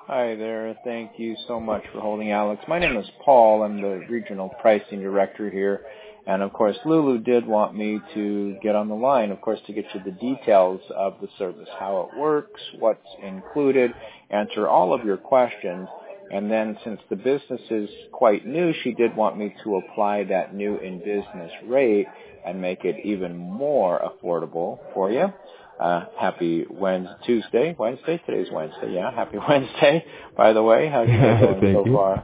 Hi there. Thank you so much for holding, Alex. My name is Paul. I'm the Regional Pricing Director here. And, of course, Lulu did want me to get on the line, of course, to get you the details of the service, how it works, what's included, answer all of your questions. And then since the business is quite new, she did want me to apply that new in-business rate and make it even more affordable for you. Happy Wednesday. Today's Wednesday, yeah. Happy Wednesday, by the way. How's your day going so far?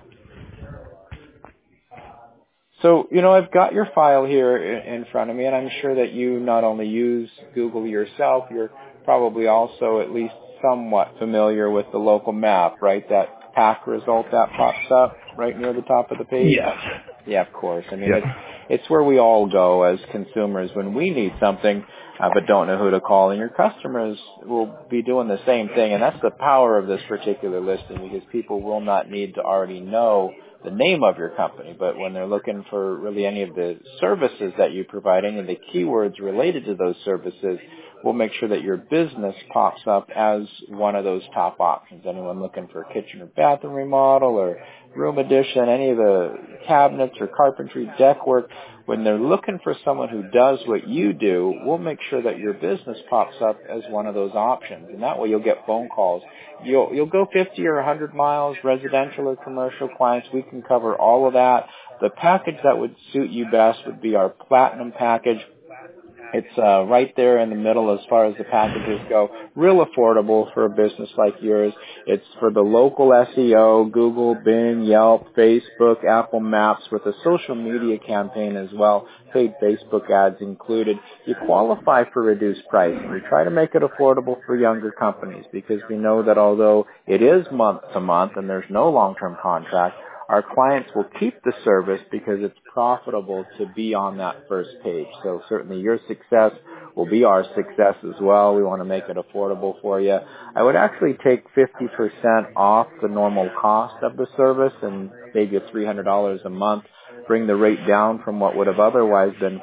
So, I've got your file here in front of me, and I'm sure that you not only use Google yourself, you're probably also at least somewhat familiar with the local map, right? That pack result that pops up right near the top of the page? Yes. Yeah, of course. I mean, it's where we all go as consumers when we need something, but don't know who to call. And your customers will be doing the same thing. And that's the power of this particular listing, because people will not need to already know the name of your company. But when they're looking for really any of the services that you provide, any of the keywords related to those services, we'll make sure that your business pops up as one of those top options. Anyone looking for a kitchen or bathroom remodel or room addition, any of the cabinets or carpentry, deck work, when they're looking for someone who does what you do, we'll make sure that your business pops up as one of those options. And that way you'll get phone calls. You'll go 50 or 100 miles, residential or commercial clients. We can cover all of that. The package that would suit you best would be our Platinum package. It's right there in the middle as far as the packages go. Real affordable for a business like yours. It's for the local SEO, Google, Bing, Yelp, Facebook, Apple Maps, with a social media campaign as well, paid Facebook ads included. You qualify for reduced pricing. We try to make it affordable for younger companies, because we know that although it is month to month and there's no long-term contract, our clients will keep the service because it's profitable to be on that first page. So certainly your success will be our success as well. We want to make it affordable for you. I would actually take 50% off the normal cost of the service and save you $300 a month, bring the rate down from what would have otherwise been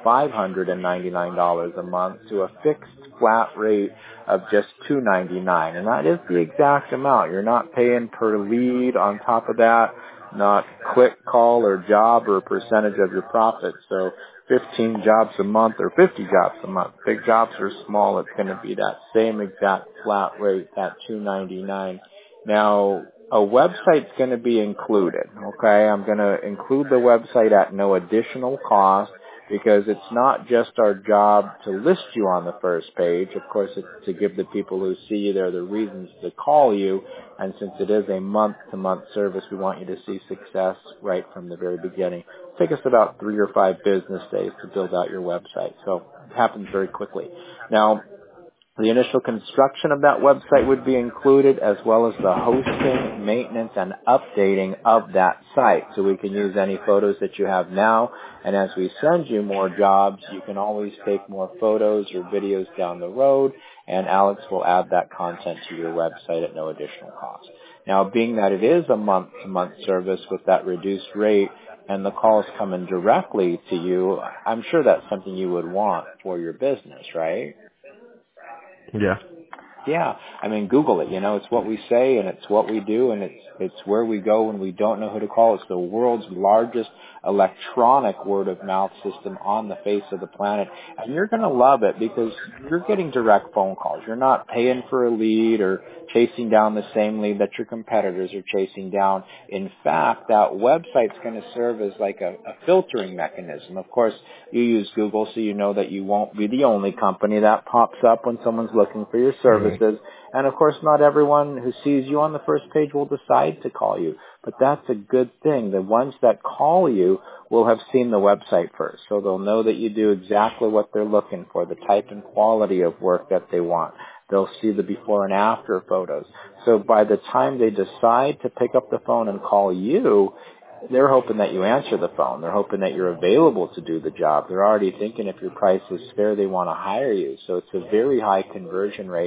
$599 a month to a fixed flat rate of just $299. And that is the exact amount. You're not paying per lead on top of that, not click, call, or job, or a percentage of your profit. So 15 jobs a month or 50 jobs a month. Big jobs or small, it's going to be that same exact flat rate, that $299. Now, a website's going to be included, okay? I'm going to include the website at no additional cost, because it's not just our job to list you on the first page. Of course, it's to give the people who see you there the reasons to call you. And since it is a month-to-month service, we want you to see success right from the very beginning. It'll take us about 3 or 5 business days to build out your website. So it happens very quickly. Now, the initial construction of that website would be included, as well as the hosting, maintenance, and updating of that site. So we can use any photos that you have now, and as we send you more jobs, you can always take more photos or videos down the road, and Alex will add that content to your website at no additional cost. Now, being that it is a month-to-month service with that reduced rate, and the calls coming directly to you, I'm sure that's something you would want for your business, right? Yeah. Yeah. I mean, Google it. It's what we say and it's what we do, and it's where we go when we don't know who to call. It's the world's largest electronic word-of-mouth system on the face of the planet. And you're going to love it because you're getting direct phone calls. You're not paying for a lead or chasing down the same lead that your competitors are chasing down. In fact, that website's going to serve as like a filtering mechanism. Of course, you use Google, so you know that you won't be the only company that pops up when someone's looking for your services. Right. And of course, not everyone who sees you on the first page will decide to call you, but that's a good thing. The ones that call you will have seen the website first, so they'll know that you do exactly what they're looking for, the type and quality of work that they want. They'll see the before and after photos. So by the time they decide to pick up the phone and call you, they're hoping that you answer the phone. They're hoping that you're available to do the job. They're already thinking if your price is fair, they want to hire you. So it's a very high conversion rate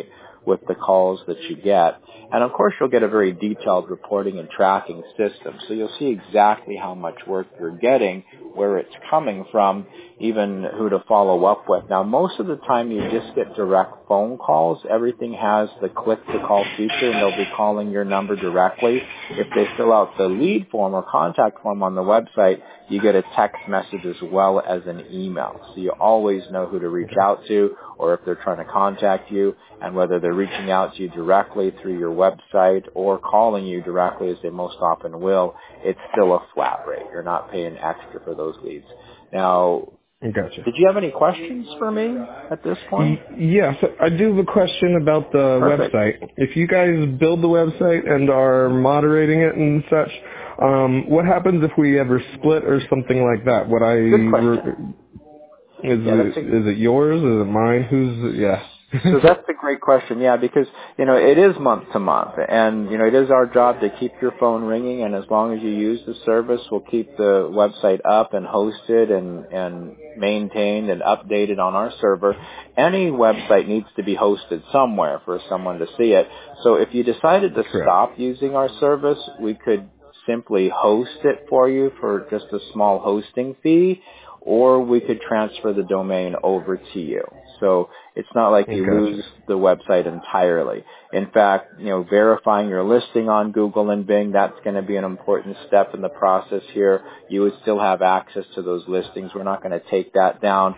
with the calls that you get. And of course, you'll get a very detailed reporting and tracking system. So you'll see exactly how much work you're getting, where it's coming from, even who to follow up with. Now, most of the time you just get direct phone calls. Everything has the click-to-call feature, and they'll be calling your number directly. If they fill out the lead form or contact form on the website, you get a text message as well as an email. So you always know who to reach out to, or if they're trying to contact you, and whether they're reaching out to you directly through your website or calling you directly, as they most often will, it's still a flat rate. You're not paying extra for those leads. Now, Gotcha. did you have any questions for me at this point? Yes, I do have a question about the Perfect. website. If you guys build the website and are moderating it and such, what happens if we ever split or something like that? Would I Good question. is it yours? Is it mine? Who's So that's a great question, yeah, because, it is month to month, and, it is our job to keep your phone ringing, and as long as you use the service, we'll keep the website up and hosted and maintained and updated on our server. Any website needs to be hosted somewhere for someone to see it. So if you decided to stop using our service, we could simply host it for you for just a small hosting fee, or we could transfer the domain over to you. So it's not like you lose the website entirely. In fact, verifying your listing on Google and Bing, that's going to be an important step in the process here. You would still have access to those listings. We're not going to take that down.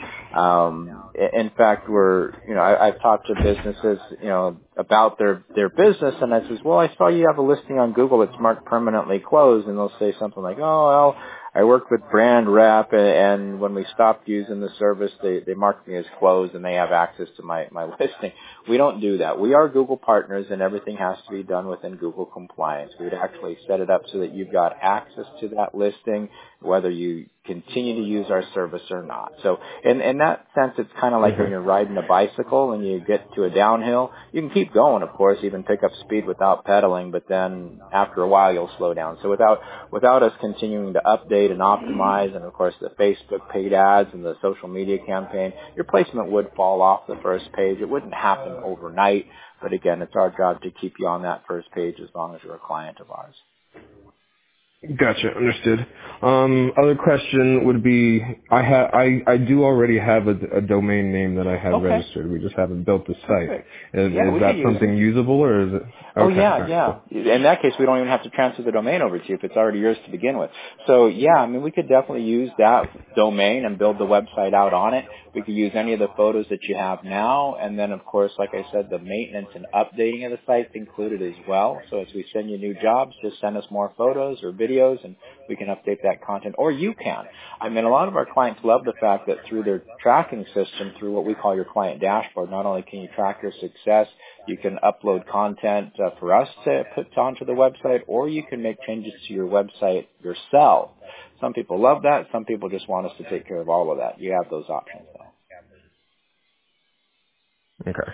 In fact, I've talked to businesses, about their business, and I says, well, I saw you have a listing on Google that's marked permanently closed, and they'll say something like, oh, well, I work with Brand Rep, and when we stopped using the service, they marked me as closed, and they have access to my listing. We don't do that. We are Google partners, and everything has to be done within Google compliance. We would actually set it up so that you've got access to that listing, whether you continue to use our service or not. So in that sense, it's kind of like when you're riding a bicycle and you get to a downhill. You can keep going, of course, even pick up speed without pedaling, but then after a while you'll slow down. So without us continuing to update and optimize, and of course the Facebook paid ads and the social media campaign, your placement would fall off the first page. It wouldn't happen overnight, but again, it's our job to keep you on that first page as long as you're a client of ours. Gotcha, understood. Other question would be, I do already have a domain name that I have registered. We just haven't built the site. Is that something usable, or is it? Oh, yeah. In that case, we don't even have to transfer the domain over to you if it's already yours to begin with. So, yeah, we could definitely use that domain and build the website out on it. We could use any of the photos that you have now, and then, of course, like I said, the maintenance and updating of the site's included as well. So as we send you new jobs, just send us more photos or videos, and we can update that content, or you can. A lot of our clients love the fact that through their tracking system, through what we call your client dashboard, not only can you track your success, you can upload content for us to put onto the website, or you can make changes to your website yourself. Some people love that. Some people just want us to take care of all of that. You have those options, though. Okay.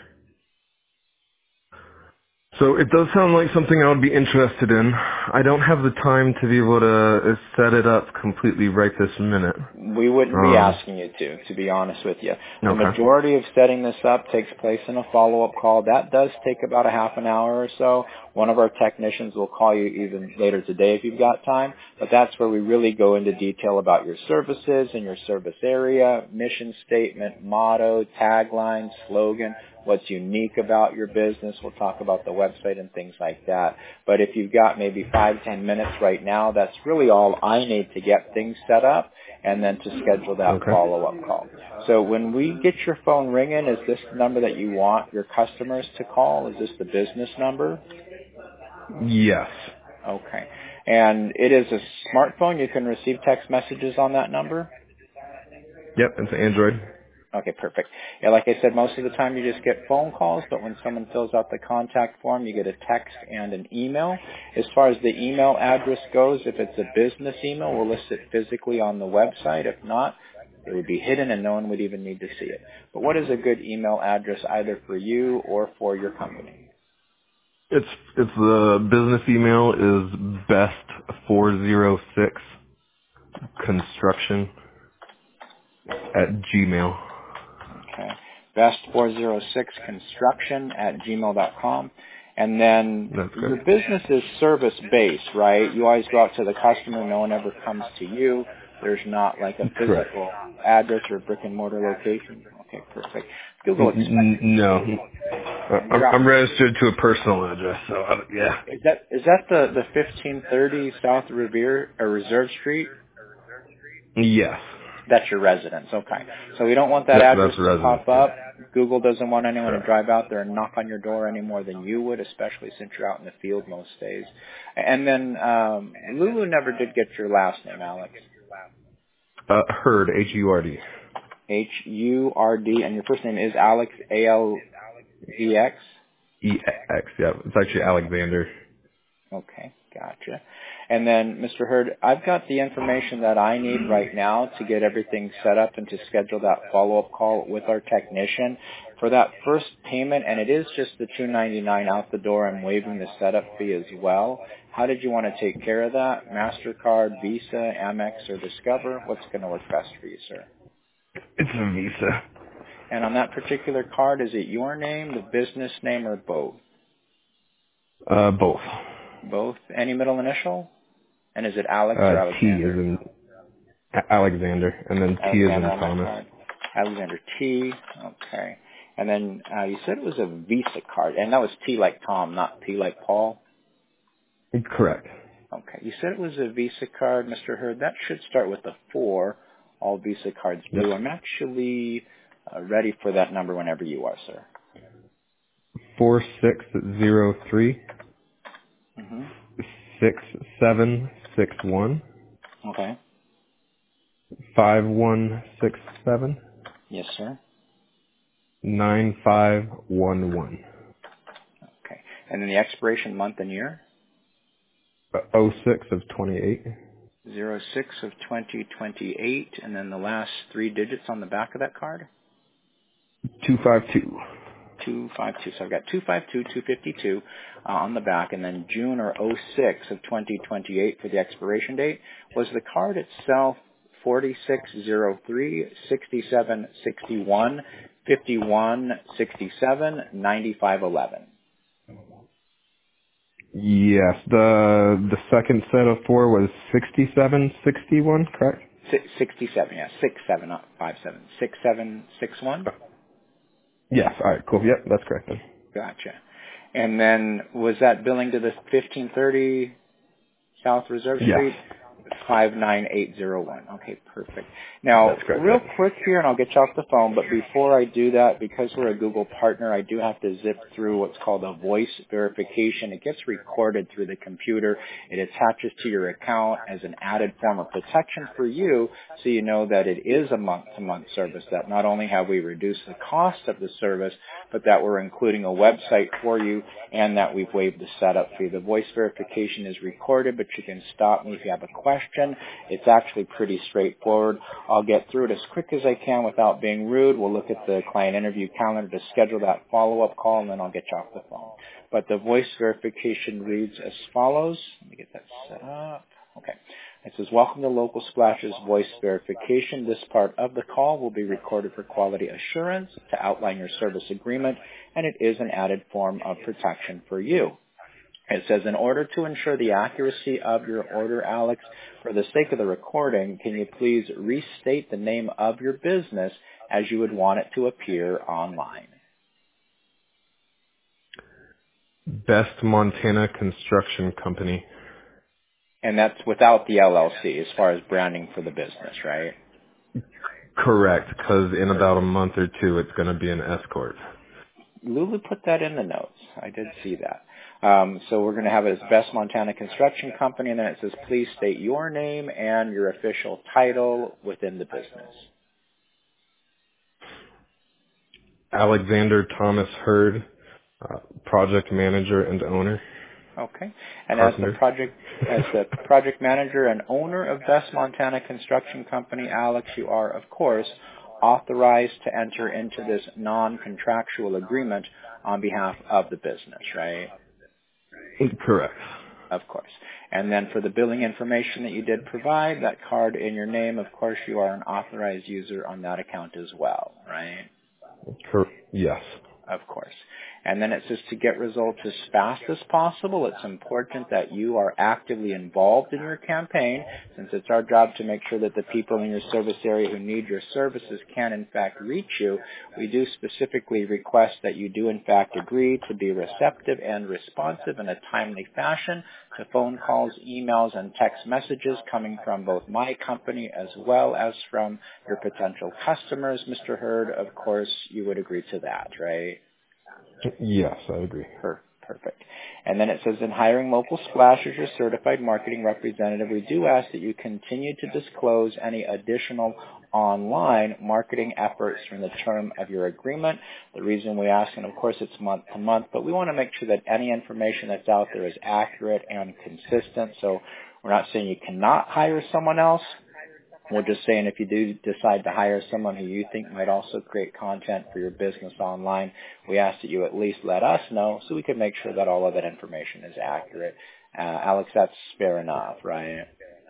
So it does sound like something I would be interested in. I don't have the time to be able to set it up completely right this minute. We wouldn't be asking you to be honest with you. The majority of setting this up takes place in a follow-up call. That does take about a half an hour or so. One of our technicians will call you even later today if you've got time, but that's where we really go into detail about your services and your service area, mission statement, motto, tagline, slogan, what's unique about your business. We'll talk about the website and things like that. But if you've got maybe 5-10 minutes right now, that's really all I need to get things set up and then to schedule that follow-up call. So when we get your phone ringing, is this the number that you want your customers to call? Is this the business number? Yes. Okay. And it is a smartphone. You can receive text messages on that number? Yep, it's Android. Okay, perfect. Yeah, like I said, most of the time you just get phone calls, but when someone fills out the contact form, you get a text and an email. As far as the email address goes, if it's a business email, we'll list it physically on the website. If not, it would be hidden and no one would even need to see it. But what is a good email address either for you or for your company? It's the business email is best406 construction @gmail. Okay. best406construction@gmail.com. And then your business is service-based, right? You always go out to the customer. No one ever comes to you. There's not like a physical address or brick-and-mortar location. Okay, perfect. Google No. I'm registered to a personal address, so yeah. Is that the 1530 South Reserve Street? Yes. That's your residence, okay. So we don't want that address to pop up. Google doesn't want anyone to drive out there and knock on your door any more than you would, especially since you're out in the field most days. And then Lulu never did get your last name, Alex. Hurd, H-U-R-D. H-U-R-D, and your first name is Alex, A-L-E-X? E-X, yeah. It's actually Alexander. Okay, gotcha. And then, Mr. Hurd, I've got the information that I need right now to get everything set up and to schedule that follow-up call with our technician. For that first payment, and it is just the $299 out the door, I'm waiving the setup fee as well. How did you want to take care of that? MasterCard, Visa, Amex, or Discover? What's going to work best for you, sir? It's a Visa. And on that particular card, is it your name, the business name, or both? Both. Both? Any middle initial? And is it Alex or Alexander? T is in Alexander, and then T is in Thomas. Alexander T. Okay. And then you said it was a Visa card, and that was T like Tom, not P like Paul? Correct. Okay. You said it was a Visa card, Mr. Hurd. That should start with a 4. All Visa cards do. Yep. I'm actually ready for that number whenever you are, sir. 4603 6761. Okay. 5167. Yes, sir. 9511. Okay. And then the expiration month and year? 06 of 28. 06 of 2028. And then the last 3 digits on the back of that card? 252. 252. So I've got 252, 252 on the back, and then June or 06 of 2028 for the expiration date. Was the card itself 4603, 6761, 5167, 9511? Yes. The second set of 4 was 6761, correct? 67, yeah. 67, not 57. 6761? Yes. All right. Cool. Yep. That's correct then. Gotcha. And then was that billing to the 1530 South Reserve Street? Yes. 59801. Okay, perfect. Now, real quick here, and I'll get you off the phone, but before I do that, because we're a Google partner, I do have to zip through what's called a voice verification. It gets recorded through the computer. It attaches to your account as an added form of protection for you, so you know that it is a month-to-month service, that not only have we reduced the cost of the service, but that we're including a website for you, and that we've waived the setup fee. The voice verification is recorded, but you can stop me if you have a question. It's actually pretty straightforward. I'll get through it as quick as I can without being rude. We'll look at the client interview calendar to schedule that follow-up call, and then I'll get you off the phone. But the voice verification reads as follows. Let me get that set up. Okay. It says, welcome to Local Splash's voice verification. This part of the call will be recorded for quality assurance to outline your service agreement, and it is an added form of protection for you. It says, in order to ensure the accuracy of your order, Alex, for the sake of the recording, can you please restate the name of your business as you would want it to appear online? Best Montana Construction Company. And that's without the LLC as far as branding for the business, right? Correct, because in about a month or 2, it's going to be an escort. Lulu put that in the notes. I did see that. So we're going to have it as Best Montana Construction Company, and then it says, please state your name and your official title within the business. Alexander Thomas Hurd, project manager and owner. Okay. And as the project manager and owner of Best Montana Construction Company, Alex, you are, of course, authorized to enter into this non-contractual agreement on behalf of the business, right? Correct. Of course. And then for the billing information that you did provide, that card in your name, of course, you are an authorized user on that account as well, right? Yes. Of course. And then it says to get results as fast as possible, it's important that you are actively involved in your campaign, since it's our job to make sure that the people in your service area who need your services can in fact reach you. We do specifically request that you do in fact agree to be receptive and responsive in a timely fashion to phone calls, emails, and text messages coming from both my company as well as from your potential customers. Mr. Hurd, of course, you would agree to that, right? Yes, I agree. Perfect. And then it says, in hiring Local Splash as your certified marketing representative, we do ask that you continue to disclose any additional online marketing efforts from the term of your agreement. The reason we ask, and of course it's month to month, but we want to make sure that any information that's out there is accurate and consistent. So we're not saying you cannot hire someone else. We're just saying if you do decide to hire someone who you think might also create content for your business online, we ask that you at least let us know so we can make sure that all of that information is accurate. Alex, that's fair enough, right?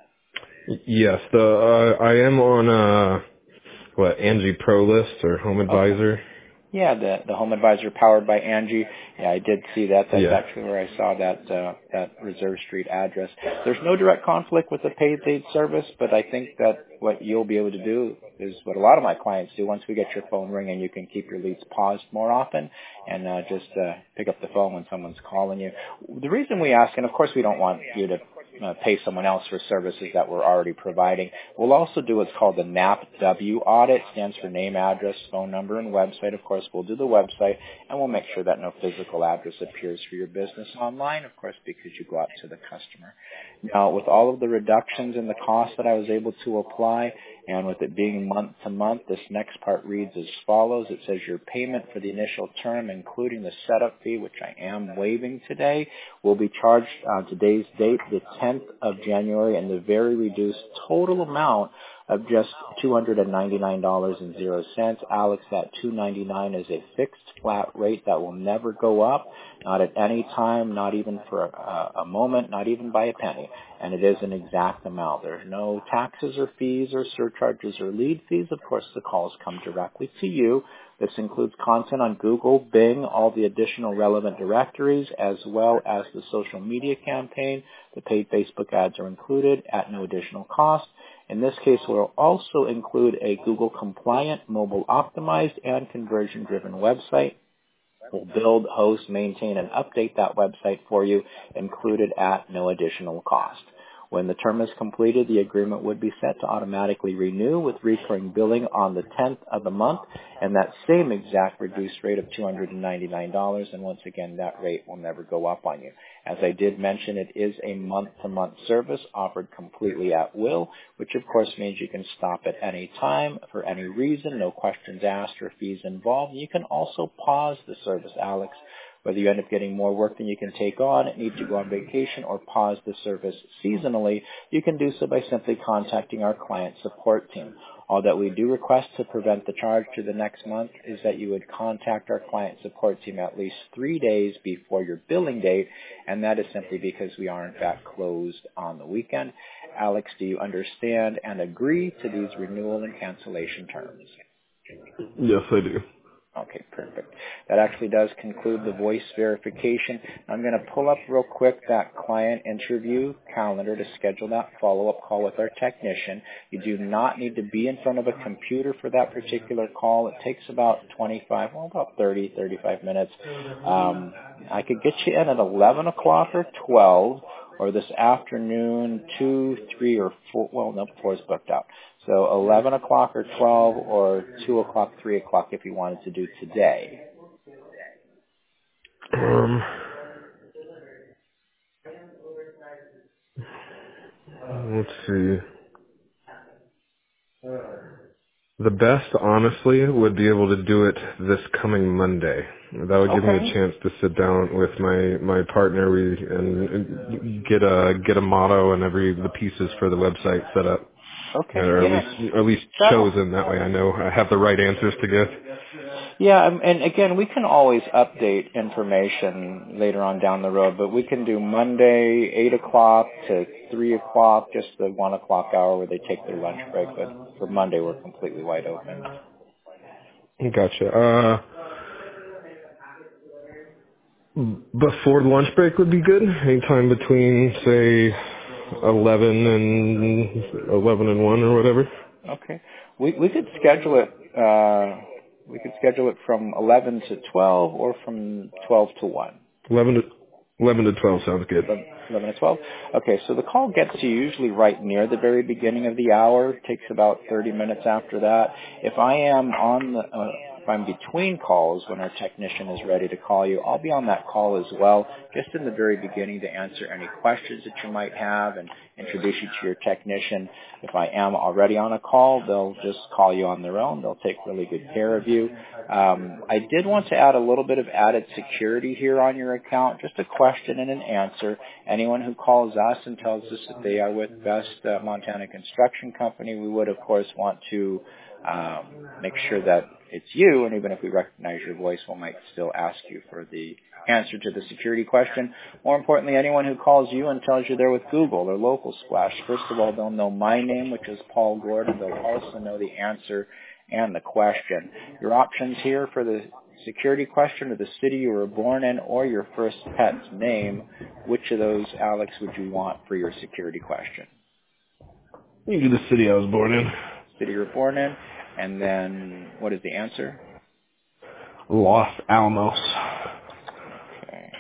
Yes. I am on Angie Pro List or Home Advisor. Okay. Yeah, the Home Advisor powered by Angie. Yeah, I did see that. That's actually where I saw that Reserve Street address. There's no direct conflict with the paid lead service, but I think that what you'll be able to do is what a lot of my clients do. Once we get your phone ringing, you can keep your leads paused more often and just pick up the phone when someone's calling you. The reason we ask, and of course we don't want you to pay someone else for services that we're already providing. We'll also do what's called the NAPW audit. It stands for name, address, phone number, and website. Of course, we'll do the website, and we'll make sure that no physical address appears for your business online, of course, because you go out to the customer. Now, with all of the reductions in the cost that I was able to apply, and with it being month to month, this next part reads as follows. It says your payment for the initial term, including the setup fee, which I am waiving today, will be charged on today's date, the 10th of January, and the very reduced total amount of just $299.00. Alex, that $299 is a fixed flat rate that will never go up, not at any time, not even for a moment, not even by a penny. And it is an exact amount. There's no taxes or fees or surcharges or lead fees. Of course, the calls come directly to you. This includes content on Google, Bing, all the additional relevant directories, as well as the social media campaign. The paid Facebook ads are included at no additional cost. In this case, we'll also include a Google-compliant, mobile-optimized, and conversion-driven website. We'll build, host, maintain, and update that website for you, included at no additional cost. When the term is completed, the agreement would be set to automatically renew with recurring billing on the 10th of the month, and that same exact reduced rate of $299, and once again, that rate will never go up on you. As I did mention, it is a month-to-month service offered completely at will, which of course means you can stop at any time for any reason, no questions asked or fees involved. You can also pause the service, Alex. Whether you end up getting more work than you can take on, need to go on vacation, or pause the service seasonally, you can do so by simply contacting our client support team. All that we do request to prevent the charge to the next month is that you would contact our client support team at least 3 days before your billing date, and that is simply because we are in fact closed on the weekend. Alex, do you understand and agree to these renewal and cancellation terms? Yes, I do. Okay, perfect. That actually does conclude the voice verification. I'm going to pull up real quick that client interview calendar to schedule that follow-up call with our technician. You do not need to be in front of a computer for that particular call. It takes about 35 minutes. I could get you in at 11 o'clock or 12, or this afternoon, 2, 3, or 4. Well, no, 4 is booked out. So 11 o'clock or 12, or 2 o'clock, 3 o'clock if you wanted to do today. Let's see. The best, honestly, would be able to do it this coming Monday. That would give me a chance to sit down with my partner and get a motto and the pieces for the website set up. Okay. Or at least chosen. That way I know I have the right answers to give. Yeah, and again, we can always update information later on down the road, but we can do Monday, 8 o'clock to 3 o'clock, just the 1 o'clock hour where they take their lunch break. But for Monday, we're completely wide open. Gotcha. Before the lunch break would be good. Anytime between, say, 11 and 1 or whatever. Okay. We could schedule it. We could schedule it from 11 to 12 or from 12 to 1. 11 to 12 sounds good. 11 to 12? Okay, so the call gets to you usually right near the very beginning of the hour. It takes about 30 minutes after that. If I am if I'm between calls when our technician is ready to call you, I'll be on that call as well, just in the very beginning to answer any questions that you might have and introduce you to your technician. If I am already on a call, they'll just call you on their own. They'll take really good care of you. I did want to add a little bit of added security here on your account, just a question and an answer. Anyone who calls us and tells us that they are with Best Montana Construction Company, we would, of course, want to make sure that it's you, and even if we recognize your voice, we might still ask you for the answer to the security question. More importantly, anyone who calls you and tells you they're with Google or Local Splash, first of all, they'll know my name, which is Paul Gordon. They'll also know the answer and the question. Your options here for the security question are the city you were born in or your first pet's name. Which of those, Alex, would you want for your security question? You do the city I was born in. City you were born in. And then what is the answer? Los Alamos. Okay.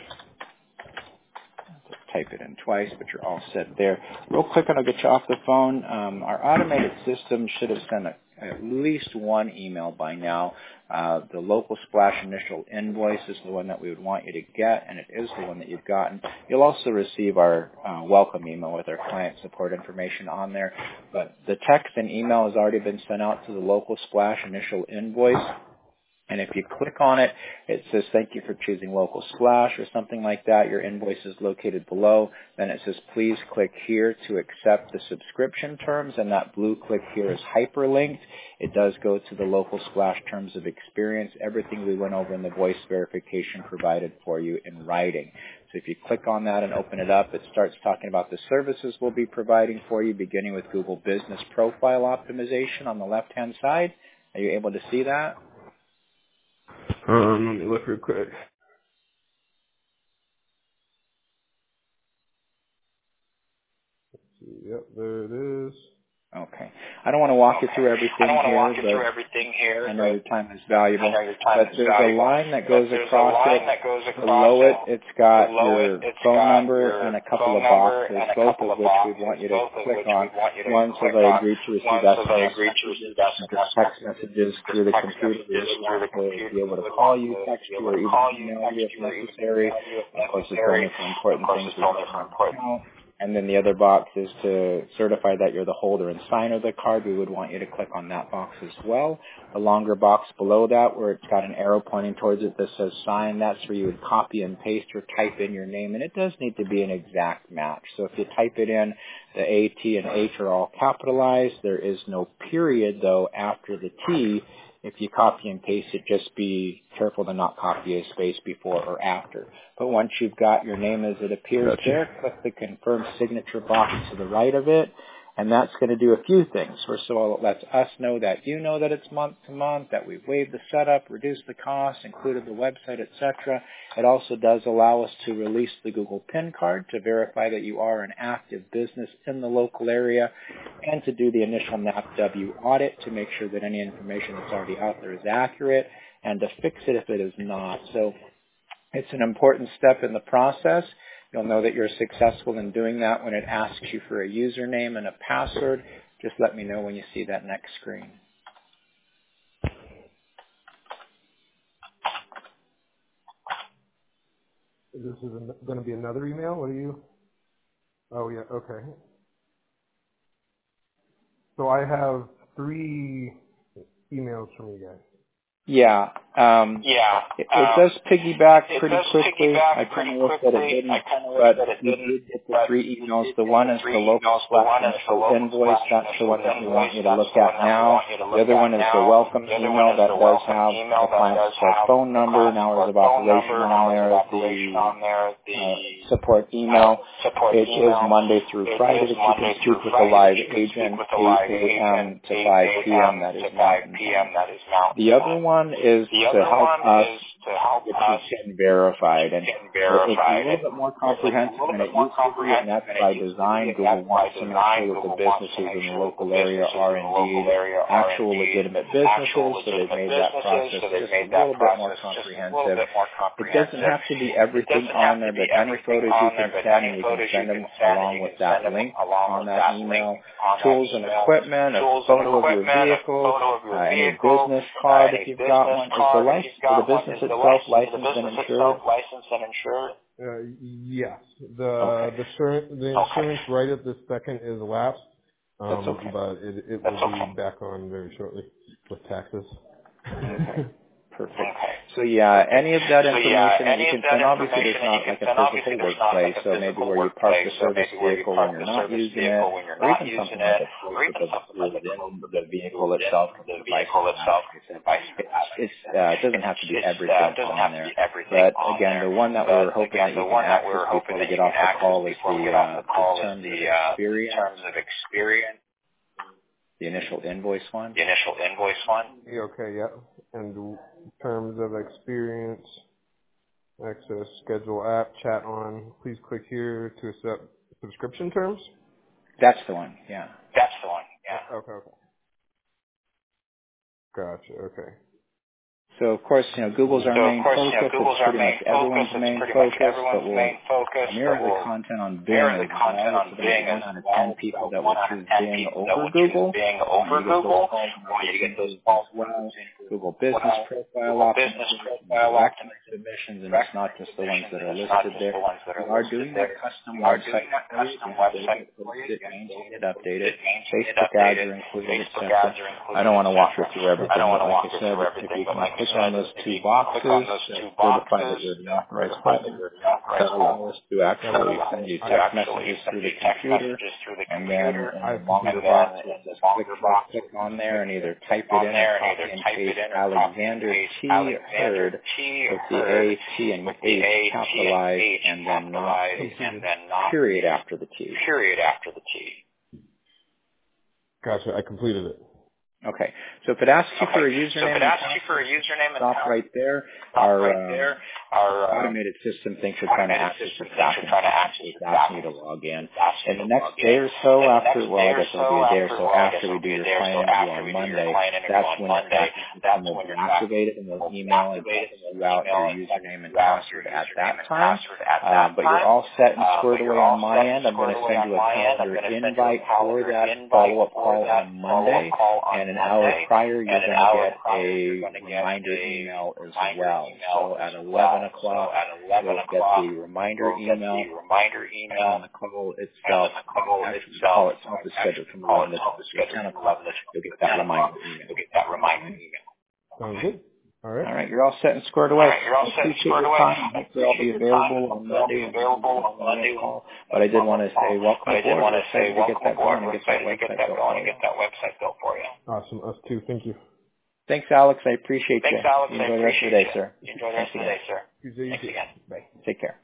Type it in twice, but you're all set there. Real quick, and I'll get you off the phone. Our automated system should have sent at least one email by now. The Local Splash initial invoice is the one that we would want you to get, and it is the one that you've gotten. You'll also receive our welcome email with our client support information on there. But the text and email has already been sent out to the Local Splash initial invoice. And if you click on it, it says, thank you for choosing Local Splash or something like that. Your invoice is located below. Then it says, please click here to accept the subscription terms. And that blue click here is hyperlinked. It does go to the Local Splash terms of experience. Everything we went over in the voice verification provided for you in writing. So if you click on that and open it up, it starts talking about the services we'll be providing for you, beginning with Google Business Profile Optimization on the left-hand side. Are you able to see that? Let me look real quick. Let's see. Yep, there it is. Okay. I don't want to walk you through everything here, I know your time is valuable. But there's a line that goes across it. Below it, it's got your phone number and a couple of boxes, both of which we want you to click on. One says I agree to receive SMS, text messages through the computer. We'll be able to call you, text you, or even email you if necessary. Of course, it's only for important things we have on account. And then the other box is to certify that you're the holder and signer of the card. We would want you to click on that box as well. The longer box below that, where it's got an arrow pointing towards it that says sign, that's where you would copy and paste or type in your name. And it does need to be an exact match. So if you type it in, the A, T, and H are all capitalized. There is no period, though, after the T. If you copy and paste it, just be careful to not copy a space before or after. But once you've got your name as it appears there, click the confirm signature box to the right of it, and that's going to do a few things. First of all, it lets us know that you know that it's month to month, that we've waived the setup, reduced the cost, included the website, etc. It also does allow us to release the Google PIN card to verify that you are an active business in the local area, and to do the initial NAPW audit to make sure that any information that's already out there is accurate, and to fix it if it is not. So it's an important step in the process. You'll know that you're successful in doing that when it asks you for a username and a password. Just let me know when you see that next screen. This is going to be another email? What are you? Oh, yeah, okay. So I have 3 emails from you guys. Yeah. It does piggyback pretty quickly. I kind of wish that it didn't, but you did get the 3 emails. The one is the Local Splash initial invoice. That's the one that we want you to look at now. The other one is the welcome email that does have the client's phone number and hours of operation on there. The support email. It is Monday through Friday that you can speak with a live agent, 8 a.m. to 5 p.m. That is Mountain. The other one one is to help us get verified. And it's a little bit more comprehensive than it used to be, and that's by design. Google wants to make sure that the businesses in the local area are indeed actual legitimate businesses, so they've made that process just a little bit more comprehensive. It doesn't have to be everything on there, but any photos you can send, and you can send them along with that link on that email. Tools and equipment, a photo of your vehicle, any business card if you've got one. Is the business itself licensed and insured? Yes. The insurance right at this second is lapsed, but it will be back on very shortly with taxes. Okay. Perfect. So yeah, any of that information that you can send, obviously there's not like a physical workplace, so maybe where you park the service vehicle when you're not using it, or even something like a place within the vehicle itself. It doesn't have to be everything on there. But again, the one that we're hoping that you can access before we get off the call is the terms of experience. The initial invoice one? Okay, yeah. And terms of experience, access, schedule app, chat on. Please click here to accept subscription terms. That's the one, yeah. Okay. Gotcha, okay. So, of course, Google's our main focus. It's pretty much everyone's main focus, but we'll mirror the content on Bing as well. So there's 1 out of 10 people that will choose Bing over Google. Want you to get those calls as well. Google Business Profile optimization, direct submissions, and it's not just the ones that are listed there. We are doing that custom website for you. Maintain it, update it. Facebook ads are included, etc. I don't want to walk you through everything, but like I said, if you can click on those two boxes, certify that you're the authorized partner, that allows us to actually send you text messages through the computer, and then in the longer box, just click on there and either type it in or copy and paste Alexander T. Hurd with the A, T, and H capitalized, and then not period after the T. Gotcha, I completed it. Okay, so if it asks you for a username and stop right there. Our automated system thinks you're trying to access your document. It's asking you to log in. In the next day or so after, well, I guess it'll be a day or so after we do your client interview on Monday, that's when your tracking system will be activated, and they'll email and text you out your username and password at that time. But you're all set and squared away on my end. I'm going to send you a calendar invite for that follow-up call on Monday, and an hour prior, you're going to get a reminder email as well. So at 11 o'clock, you'll get the reminder email, and the call itself, actually the call itself is scheduled from 11 to 10 o'clock. You'll get that reminder email. Sounds good. All right, you're all set and squared away. I appreciate your time. Hopefully I'll be available on Monday. But I did want to say welcome aboard. Excited to get that going and get that website built for you. Awesome. Us too. Thank you. Thanks, Alex. I appreciate you. Enjoy the rest of the day, sir. Thanks again. Bye. Take care.